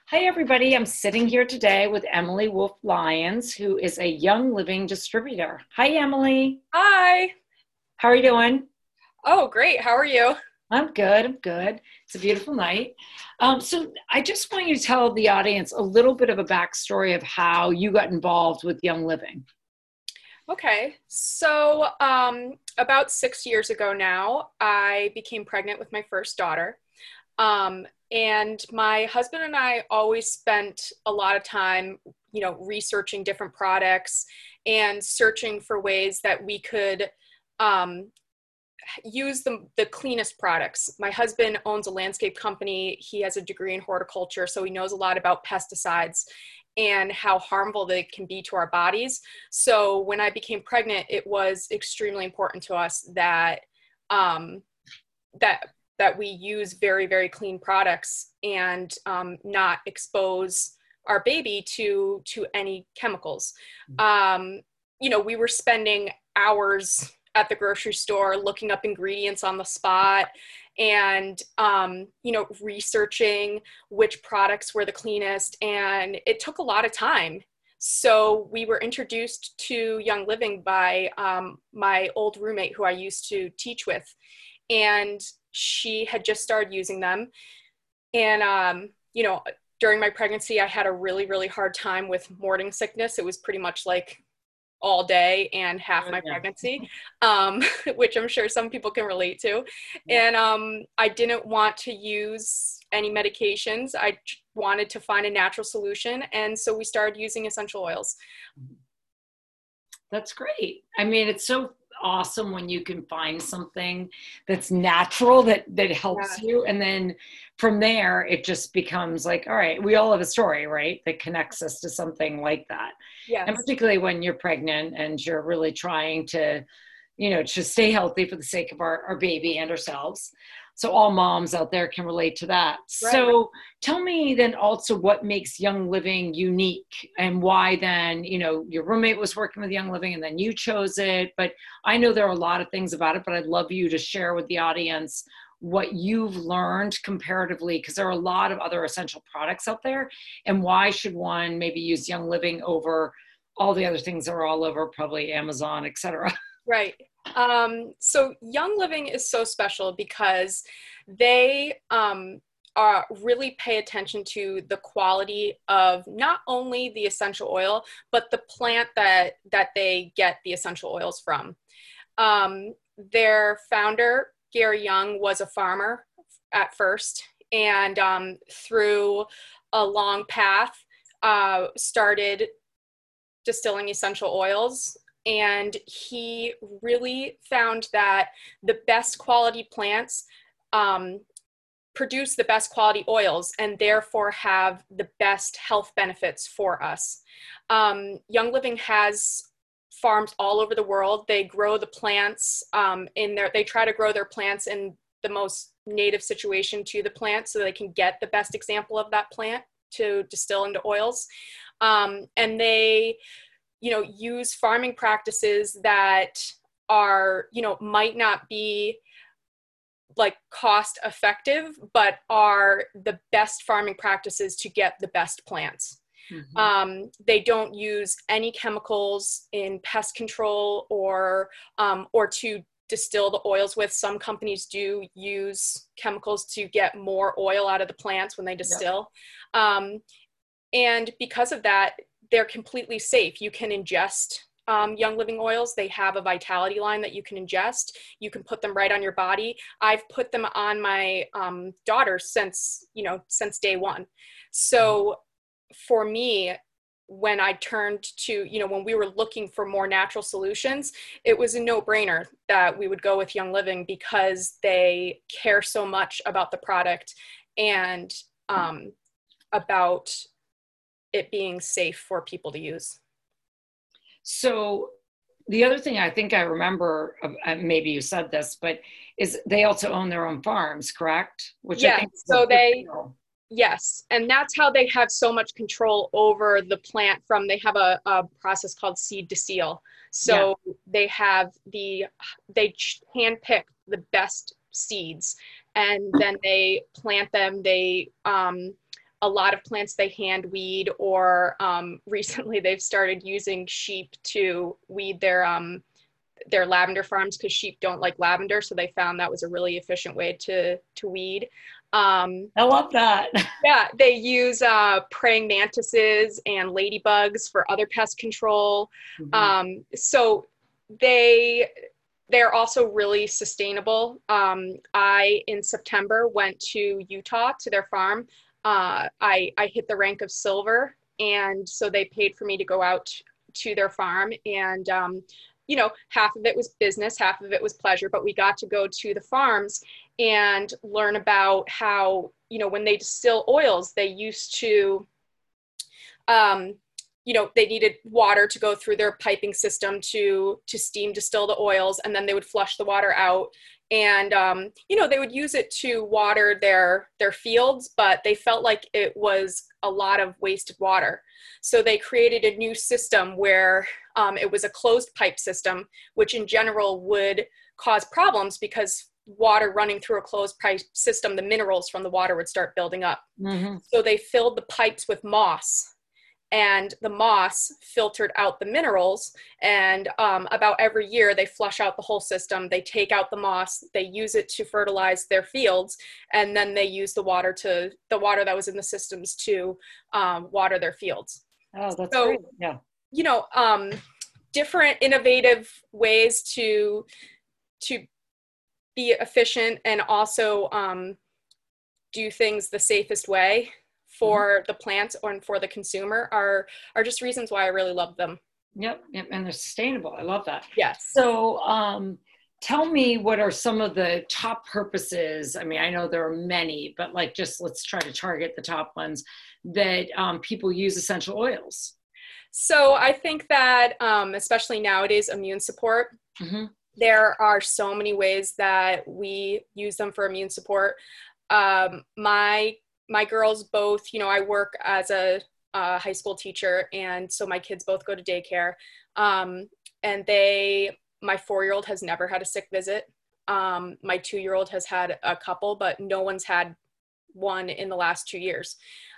Hi, everybody. I'm sitting here today with Emily Wolf Lyons, who is a Young Living distributor. Hi, Emily. Hi. How are you doing? Oh, great. How are you? I'm good. I'm good. It's a beautiful night. So, I just want you to tell the audience a little bit of a backstory of how you got involved with Young Living. Okay. So, about 6 years ago now, I became pregnant with my first daughter. And my husband and I always spent a lot of time, researching different products and searching for ways that we could um, use the cleanest products. My husband owns a landscape company. He has a degree in horticulture, so he knows a lot about pesticides and how harmful they can be to our bodies. So when I became pregnant, it was extremely important to us that um, that that we use very, very clean products and not expose our baby to any chemicals. Um, we were spending hours at the grocery store looking up ingredients on the spot and researching which products were the cleanest, and it took a lot of time. So we were introduced to Young Living by my old roommate who I used to teach with, and she had just started using them. And during my pregnancy I had a really, really hard time with morning sickness. It was pretty much like all day and half Oh, my yeah. pregnancy, which I'm sure some people can relate to. Yeah. And I didn't want to use any medications. I wanted to find a natural solution. And so we started using essential oils. That's great. I mean, it's so awesome when you can find something that's natural that helps Yeah. you, and then from there it just becomes like, all right, we all have a story, right, that connects us to something like that. And Yes. particularly when you're pregnant and you're really trying to, to stay healthy for the sake of our baby and ourselves. So all moms out there can relate to that. Right. So tell me then also what makes Young Living unique, and why then, your roommate was working with Young Living and then you chose it. But I know there are a lot of things about it, but I'd love you to share with the audience what you've learned comparatively, because there are a lot of other essential products out there. And why should one maybe use Young Living over all the other things that are all over, probably Amazon, et cetera? Right. So Young Living is so special because they really pay attention to the quality of not only the essential oil, but the plant that they get the essential oils from. Their founder, Gary Young, was a farmer at first, and through a long path, started distilling essential oils. And he really found that the best quality plants produce the best quality oils and therefore have the best health benefits for us. Young Living has farms all over the world. They grow the plants they try to grow their plants in the most native situation to the plant so they can get the best example of that plant to distill into oils. And they use farming practices that are, might not be like cost effective, but are the best farming practices to get the best plants. They don't use any chemicals in pest control or to distill the oils with. Some companies do use chemicals to get more oil out of the plants when they distill. Yep. And because of that, they're completely safe. You can ingest Young Living oils. They have a vitality line that you can ingest. You can put them right on your body. I've put them on my daughter since day one. So for me, when I turned to, when we were looking for more natural solutions, it was a no-brainer that we would go with Young Living because they care so much about the product and about it being safe for people to use. So the other thing I think I remember, maybe you said this, but is they also own their own farms, correct? Which I Yeah, think is a so big deal. yes, and that's how they have so much control over the plant. They have a process called seed to seal. Yeah. So they handpick the best seeds, and then they plant them. They a lot of plants they hand weed, or recently they've started using sheep to weed their lavender farms, because sheep don't like lavender. So they found that was a really efficient way to weed. I love that. Yeah, they use praying mantises and ladybugs for other pest control. So they're also really sustainable. I, in September, went to Utah to their farm. I hit the rank of silver, and so they paid for me to go out to their farm. And you know, half of it was business, half of it was pleasure, but we got to go to the farms and learn about how, you know, when they distill oils, they used to, you know, they needed water to go through their piping system to steam distill the oils, and then they would flush the water out. And, you know, they would use it to water their fields, but they felt like it was a lot of wasted water. So they created a new system where it was a closed pipe system, which in general would cause problems, because water running through a closed pipe system, the minerals from the water would start building up. So they filled the pipes with moss, and the moss filtered out the minerals. And about every year they flush out the whole system. They take out the moss, they use it to fertilize their fields, and then they use the water that was in the systems to water their fields. Oh, that's great. Yeah. You know, different innovative ways to be efficient and also do things the safest way for the plants and for the consumer are just reasons why I really love them. Yep. And they're sustainable. I love that. Yes. So tell me, what are some of the top purposes? I mean, I know there are many, but like, just let's try to target the top ones that people use essential oils. So I think that especially nowadays, immune support. There are so many ways that we use them for immune support. My girls both, you know, I work as a high school teacher, and so my kids both go to daycare. And my 4-year-old has never had a sick visit. My 2-year-old has had a couple, but no one's had one in the last 2 years.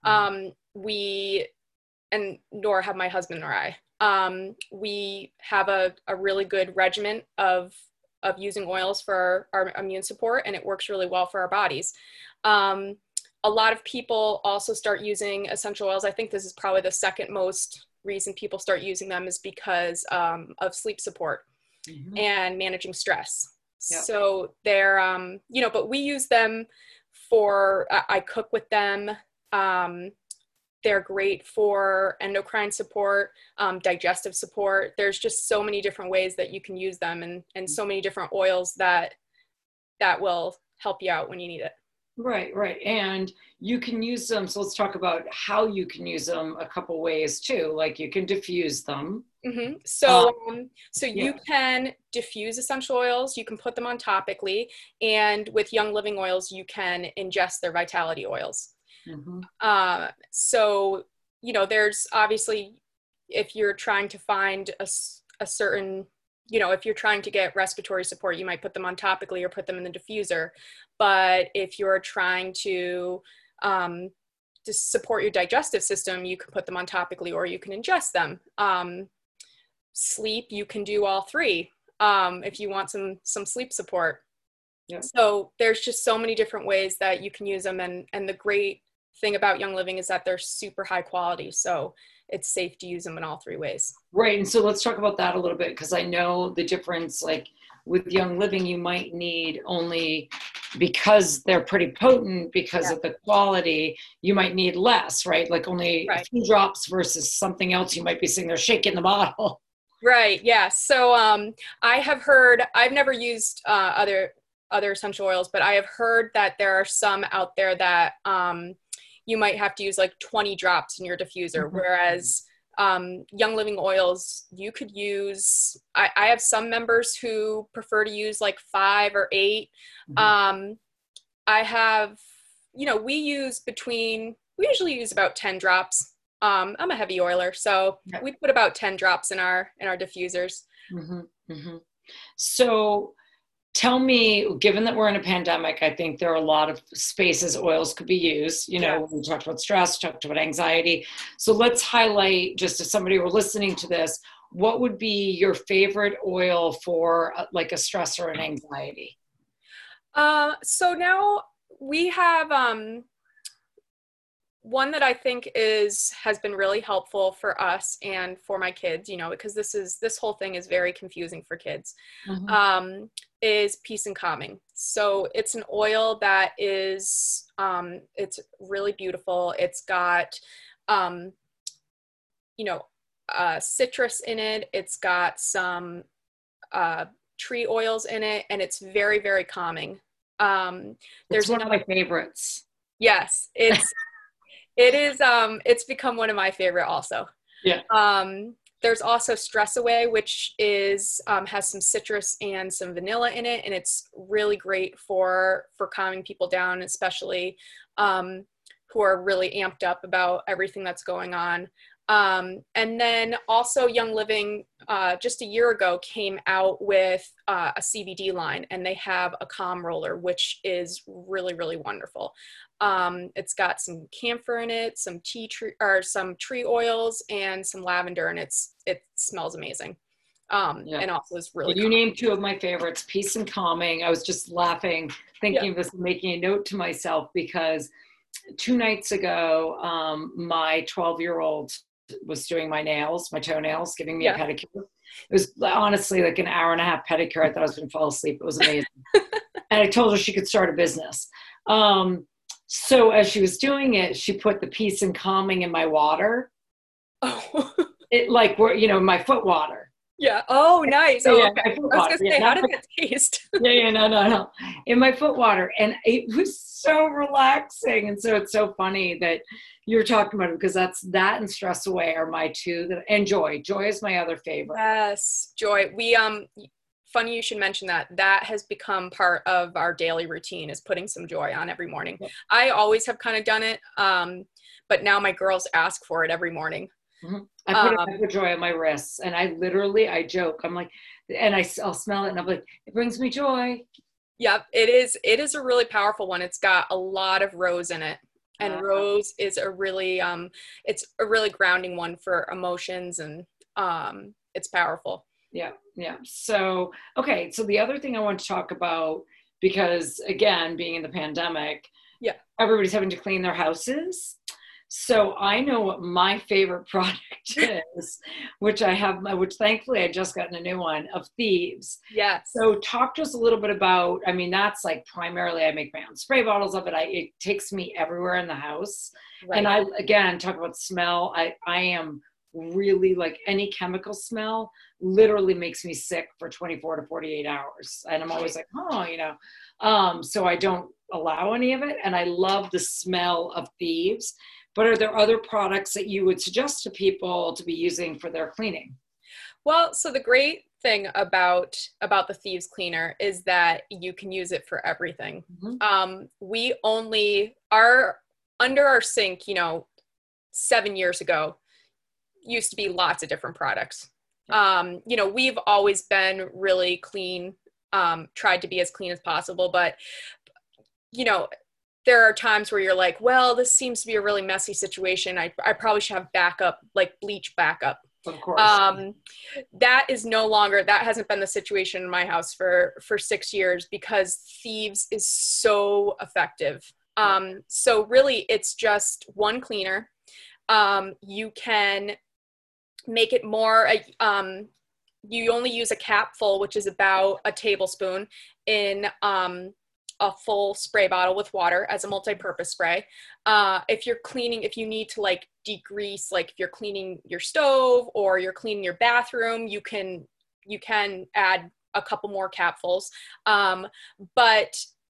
And nor have my husband or I. We have a really good regimen of using oils for our immune support, and it works really well for our bodies. A lot of people also start using essential oils. I think this is probably the second most reason people start using them, is because of sleep support and managing stress. Yep. So they're, you know, but we use them for, I cook with them. They're great for endocrine support, digestive support. There's just so many different ways that you can use them, and so many different oils that will help you out when you need it. Right. And you can use them. So let's talk about how you can use them a couple ways too. Like, you can diffuse them. So you can diffuse essential oils. You can put them on topically. And with Young Living oils, you can ingest their vitality oils. So, you know, there's obviously, if you're trying to find a certain, you know, if you're trying to get respiratory support, you might put them on topically or put them in the diffuser. But if you're trying to support your digestive system, you can put them on topically, or you can ingest them. Sleep, you can do all three if you want some sleep support. Yeah. So there's just so many different ways that you can use them. And the great thing about Young Living is that they're super high quality. So it's safe to use them in all three ways. Right. And so let's talk about that a little bit, because I know the difference, like with Young Living, you might need only, because they're pretty potent because of the quality, you might need less, right? Like only a few drops versus something else you might be sitting there shaking the bottle. Right. Yeah. So I have heard, I've never used other essential oils, but I have heard that there are some out there that you might have to use like 20 drops in your diffuser, whereas Young Living oils, you could use, I have some members who prefer to use like 5 or 8. I have, you know, we usually use about 10 drops. I'm a heavy oiler, so we put about 10 drops in our diffusers. So Tell me, given that we're in a pandemic, I think there are a lot of spaces oils could be used. You Yeah. know, we talked about stress, talked about anxiety. So let's highlight, just if somebody were listening to this, what would be your favorite oil for like a stress or an anxiety? So now we have one that I think has been really helpful for us and for my kids, you know, because this whole thing is very confusing for kids. Mhm. Is Peace and Calming. So it's an oil that is it's really beautiful. It's got you know citrus in it. It's got some tree oils in it, and it's very, very calming. It's There's one of another, my favorites. yes, it's become one of my favorite also. Yeah. There's also Stress Away, which is has some citrus and some vanilla in it, and it's really great for calming people down, especially who are really amped up about everything that's going on. And then also Young Living just a year ago came out with a CBD line, and they have a calm roller, which is really, really wonderful. It's got some camphor in it, some some tree oils, and some lavender, and it smells amazing. Yeah. And also is really You calm. named two of my favorites, Peace and Calming. I was just laughing, Yeah, thinking of this, making a note to myself because 2 nights ago, my 12-year-old was doing my nails, my toenails, giving me a yeah. pedicure. It was honestly like an hour and a half pedicure. I thought I was going to fall asleep. It was amazing. And I told her she could start a business. So as she was doing it, she put the Peace and Calming in my water. Oh, It like, my foot water. yeah. Oh, nice. Oh, Yeah, okay. my foot I was water. gonna Yeah, say, how not did that taste? yeah, no, no, no. In my foot water. And it was so relaxing. And so it's so funny that you're talking about it because that and Stress Away are my two and Joy. Joy is my other favorite. Yes, Joy. Funny you should mention that. That has become part of our daily routine is putting some Joy on every morning. Yep. I always have kind of done it, but now my girls ask for it every morning. Mm-hmm. I put Joy on my wrists and I joke. I'm like, and I'll smell it and I'm like, it brings me joy. Yep, it is a really powerful one. It's got a lot of rose in it. And Uh, rose is it's a really grounding one for emotions, and it's powerful. yeah, yeah. So, okay. So the other thing I want to talk about, because again, being in the pandemic, Yeah. everybody's having to clean their houses. So I know what my favorite product is, which thankfully I just gotten a new one of Thieves. Yes. So talk to us a little bit about, I mean, that's like primarily I make my own spray bottles of it. It takes me everywhere in the house. Right. And again, talk about smell. I am really like any chemical smell literally makes me sick for 24 to 48 hours. And I'm always like, so I don't allow any of it. And I love the smell of Thieves. But are there other products that you would suggest to people to be using for their cleaning? Well, so the great thing about the Thieves cleaner is that you can use it for everything. Mm-hmm. We only are under our sink, 7 years ago, used to be lots of different products. We've always been really clean, tried to be as clean as possible, but there are times where you're like, well, this seems to be a really messy situation. I probably should have backup, like bleach backup. Of course. That hasn't been the situation in my house for 6 years because Thieves is so effective. So really it's just one cleaner. You can make it more, you only use a capful, which is about a tablespoon in a full spray bottle with water as a multi-purpose spray. If you need to like degrease, like if you're cleaning your stove or you're cleaning your bathroom, you can add a couple more capfuls. But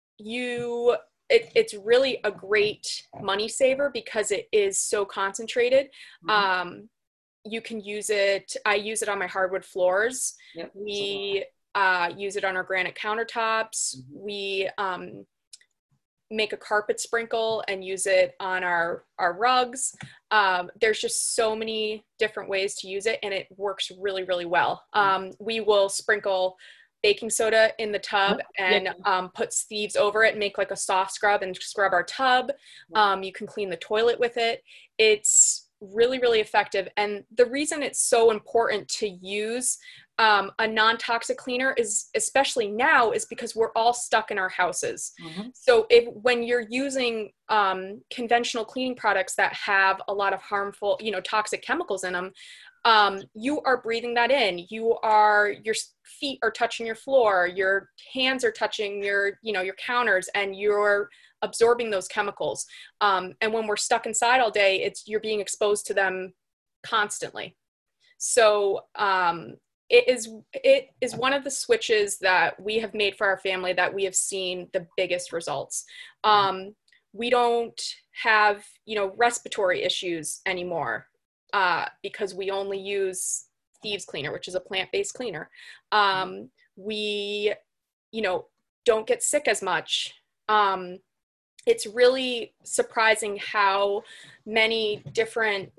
it's really a great money saver because it is so concentrated. Mm-hmm. You can use it. I use it on my hardwood floors. Yep. We use it on our granite countertops. Mm-hmm. We make a carpet sprinkle and use it on our rugs. There's just so many different ways to use it, and it works really, really well. We will sprinkle baking soda in the tub and Yeah. put thieves over it and make like a soft scrub and scrub our tub. You can clean the toilet with it. It's really, really effective. And the reason it's so important to use a non-toxic cleaner is, especially now, is because we're all stuck in our houses. Mm-hmm. So when you're using conventional cleaning products that have a lot of harmful, toxic chemicals in them, you are breathing that in. Your feet are touching your floor, your hands are touching your counters, and you're absorbing those chemicals. And when we're stuck inside all day, you're being exposed to them constantly. So it is one of the switches that we have made for our family that we have seen the biggest results. We don't have, respiratory issues anymore because we only use Thieves Cleaner, which is a plant-based cleaner. We, don't get sick as much. It's really surprising how many different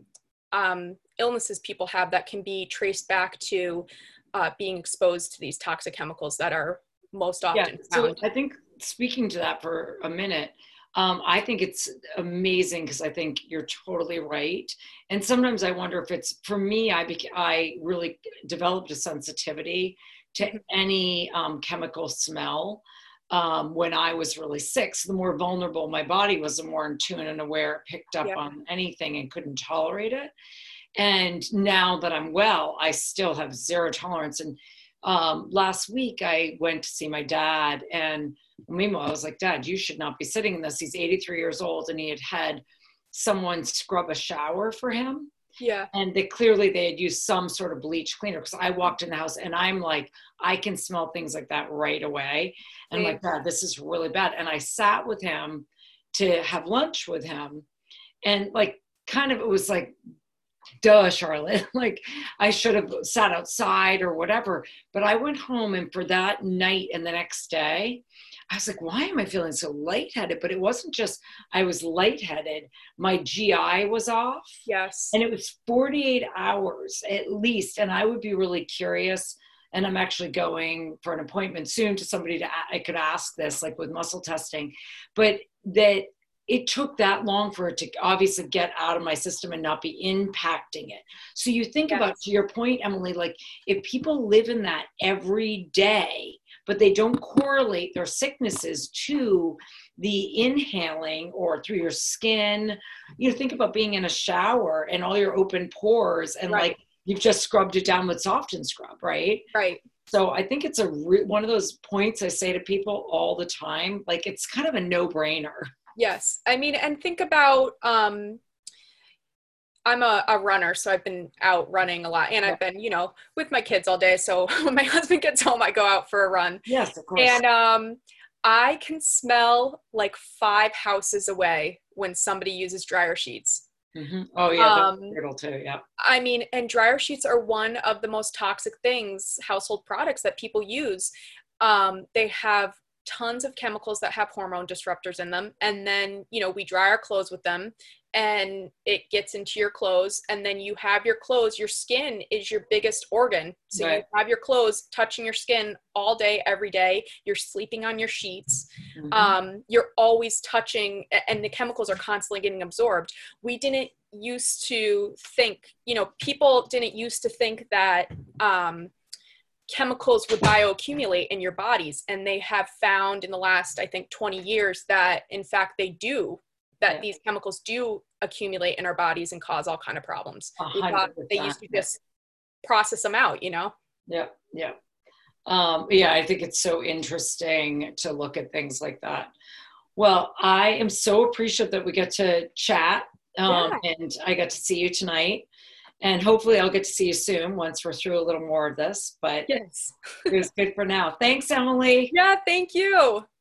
illnesses people have that can be traced back to being exposed to these toxic chemicals that are most often found. So I think, speaking to that for a minute, I think it's amazing because I think you're totally right. And sometimes I wonder if it's, for me, I really developed a sensitivity to any chemical smell when I was really sick. So the more vulnerable my body was, the more in tune and aware it picked up on anything and couldn't tolerate it. And now that I'm well, I still have zero tolerance. And last week I went to see my dad, and meanwhile I was like, Dad, you should not be sitting in this. He's 83 years old, and he had someone scrub a shower for him. Yeah. And they had used some sort of bleach cleaner, because I walked in the house and I'm like, I can smell things like that right away. And I'm like, Dad, this is really bad. And I sat with him to have lunch with him, and like, kind of, it was like, duh, Charlotte, like I should have sat outside or whatever. But I went home, and for that night and the next day, I was like, why am I feeling so lightheaded? But it wasn't just I was lightheaded. My GI was off. Yes. And it was 48 hours at least. And I would be really curious. And I'm actually going for an appointment soon to somebody I could ask this, like with muscle testing, but that it took that long for it to obviously get out of my system and not be impacting it. So you think about, to your point, Emily, like if people live in that every day, but they don't correlate their sicknesses to the inhaling or through your skin, think about being in a shower and all your open pores, and like you've just scrubbed it down with Soft and Scrub, right? Right. So I think it's one of those points I say to people all the time, like it's kind of a no-brainer. Yes. I mean, and think about, I'm a runner, so I've been out running a lot, and I've been, with my kids all day. So when my husband gets home, I go out for a run. Yes, of course. And I can smell like 5 houses away when somebody uses dryer sheets. Mm-hmm. Oh yeah, that's brutal too. Yeah. I mean, and dryer sheets are one of the most toxic household products that people use. They have tons of chemicals that have hormone disruptors in them. And then, we dry our clothes with them, and it gets into your clothes, and then you have your clothes. Your skin is your biggest organ. So you have your clothes touching your skin all day, every day. You're sleeping on your sheets. Mm-hmm. You're always touching, and the chemicals are constantly getting absorbed. We didn't used to think, people didn't used to think that, chemicals would bioaccumulate in your bodies. And they have found in the last, I think, 20 years that in fact they do, that these chemicals do accumulate in our bodies and cause all kind of problems. We thought they used to just process them out, Yeah. Yeah. I think it's so interesting to look at things like that. Well, I am so appreciative that we get to chat and I got to see you tonight. And hopefully I'll get to see you soon once we're through a little more of this, but yes, it was good for now. Thanks, Emily. Yeah, thank you.